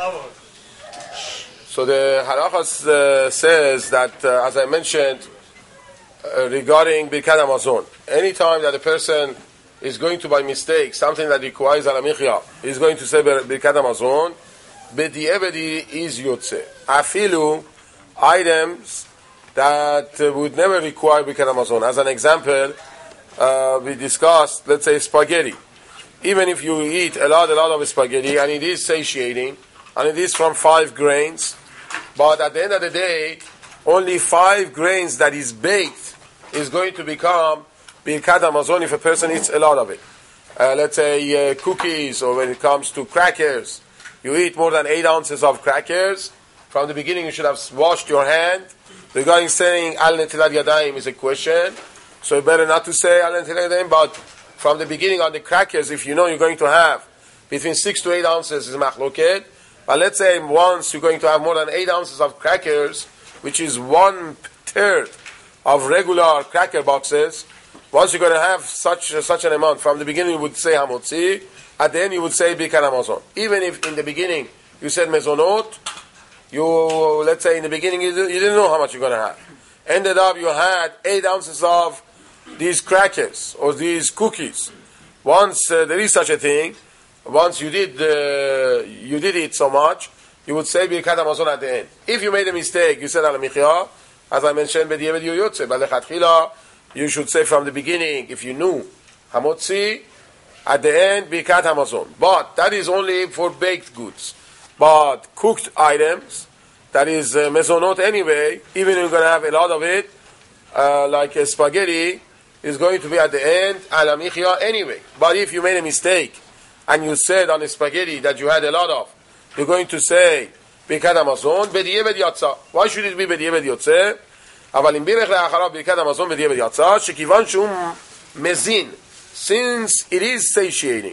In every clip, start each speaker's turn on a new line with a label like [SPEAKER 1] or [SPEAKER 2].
[SPEAKER 1] So the halakha says that, as I mentioned, regarding Birkat Hamazon, anytime that a person is going to, by mistake, something that requires alamichya, is going to say Birkat Hamazon, b'di'evedi is yotze. Afilu, items that would never require Birkat Hamazon. As an example, we discussed, let's say, spaghetti. Even if you eat a lot of spaghetti, and it is satiating, and it is from 5 grains, but at the end of the day, only 5 grains that is baked is going to become Birkat Hamazon if a person eats a lot of it. Let's say cookies, or when it comes to crackers, you eat more than 8 ounces of crackers. From the beginning, you should have washed your hand. Regarding saying Al Netilat Yadayim is a question, so better not to say Al Netilat Yadayim, but from the beginning on the crackers, if you know you're going to have between 6 to 8 ounces is machloket. But let's say once you're going to have more than 8 ounces of crackers, which is 1/3 of regular cracker boxes, once you're going to have such an amount, from the beginning you would say hamotzi, at the end you would say Birkat Hamazon. Even if in the beginning you said mezonot, let's say in the beginning you didn't know how much you're going to have. Ended up you had 8 ounces of these crackers or these cookies. Once there is such a thing, once you did eat so much, you would say Birkat Hamazon at the end. If you made a mistake, you said alamichya, as I mentioned, b'di'eved yotze. But lechatchila, you should say from the beginning, if you knew hamotzi, at the end Birkat Hamazon. But that is only for baked goods. But cooked items, that is mezonot anyway, even if you're going to have a lot of it, like a spaghetti, is going to be at the end alamichya anyway. But if you made a mistake and you said on the spaghetti that you had a lot of, you're going to say Birkat Hamazon b'di'eved yatsa. Why should it be b'di'eved yotze? אבל אם בירך לאחריו ברכת המזון בדיעבד יצא, שכיוון שהוא מזין, since it is satiating,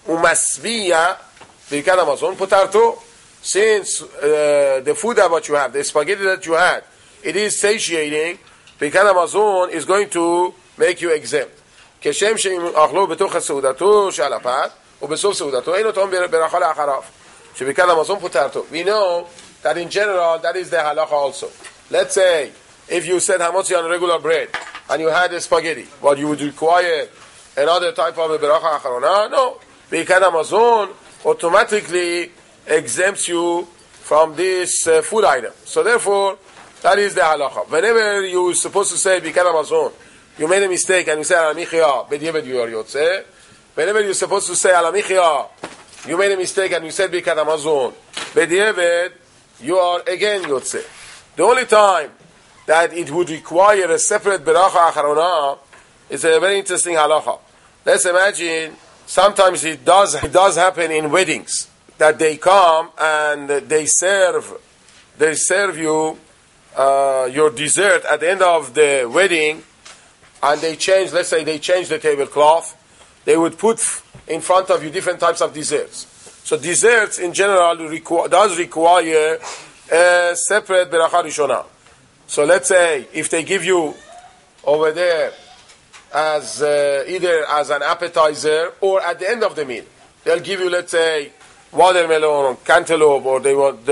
[SPEAKER 1] ומשביע ברכת המזון פוטרתו, since the food that you have, the spaghetti that you had, it is satiating, ברכת המזון is going to make you exempt. כשם שאם אכלו בתוך סעודתו שעל הפת, ובסוף סעודתו, אין אותו ברכה לאחריו, שברכת המזון פוטרתו. We know that in general, that is the halacha also. Let's say, if you said hamotzi on regular bread, and you had a spaghetti, what you would require another type of a beracha acharona? No. Birkat Hamazon automatically exempts you from this food item. So therefore, that is the halacha. Whenever you're supposed to say Birkat Hamazon, you made a mistake and you say alamichya, b'di'eved you are yotze. Whenever you're supposed to say alamichya, you made a mistake and you said Birkat Hamazon, b'di'eved, you are again yotze. The only time that it would require a separate beracha acharona is a very interesting halacha. Let's imagine sometimes it does happen in weddings that they come and they serve you your dessert at the end of the wedding, and they change the tablecloth. They would put in front of you different types of desserts. So desserts in general does require a separate beracha rishona. So let's say if they give you over there as either as an appetizer or at the end of the meal, they'll give you, let's say, watermelon or cantaloupe, or they would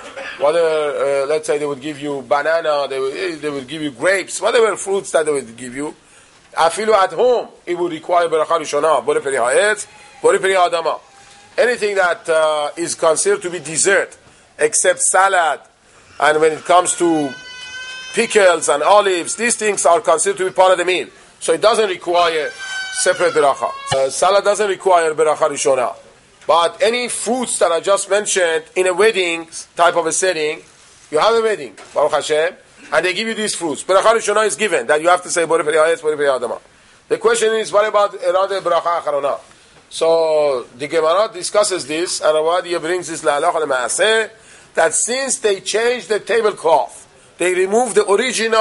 [SPEAKER 1] let's say they would give you banana, they would give you grapes, whatever fruits that they would give you. Afilu at home, it would require beracha rishona, bore peri ha'etz, bore peri ha'adama. Anything that is considered to be dessert, except salad, and when it comes to pickles and olives, these things are considered to be part of the meal. So it doesn't require separate beracha. Salad doesn't require beracha rishona. But any fruits that I just mentioned in a wedding type of a setting, you have a wedding, Baruch Hashem, and they give you these fruits. Beracha rishona is given, that you have to say Borei Peri Ha'etz, Borei Peri Ha'adama. The question is, what about another beracha acharona? So the Gemara discusses this, and Ravadia brings this la'alach al-ma'aseh, that since they changed the tablecloth, they removed the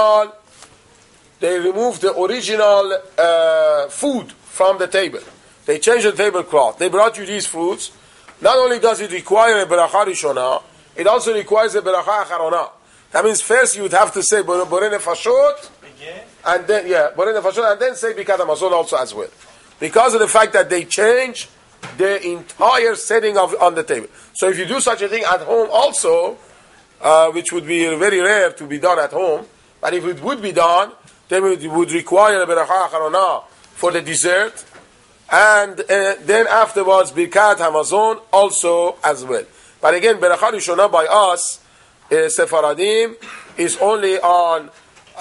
[SPEAKER 1] original food from the table. They changed the tablecloth. They brought you these fruits. Not only does it require a beracha rishona, it also requires a beracha acharona. That means first you would have to say borei nefashot, and then borei nefashot, and then say Birkat Hamazon also as well. Because of the fact that they changed the entire setting on the table. So if you do such a thing at home also, which would be very rare to be done at home, but if it would be done, then it would require a beracha acharona for the dessert, and then afterwards birkat hamazon also as well. But again, beracha rishona by us, Sephardim, is only on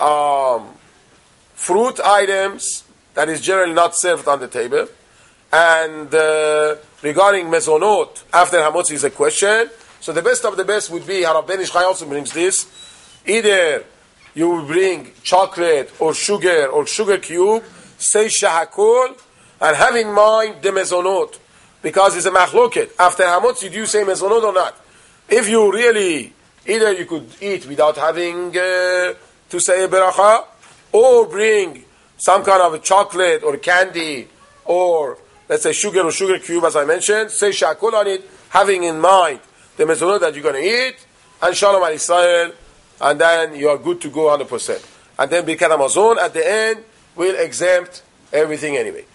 [SPEAKER 1] fruit items that is generally not served on the table. And regarding mezonot, after hamotzi is a question. So the best of the best would be, Harav Ben Ish Chai also brings this, either you will bring chocolate or sugar cube, say shahakol, and have in mind the mezonot, because it's a machloket. After hamotzi, do you say mezonot or not? If you really, either you could eat without having to say a beracha, or bring some kind of a chocolate or candy, or let's say sugar or sugar cube, as I mentioned, say shahakol on it, having in mind the mezonot that you're going to eat, and shalom al Israel, and then you are good to go 100%. And then birkat hamazon at the end will exempt everything anyway.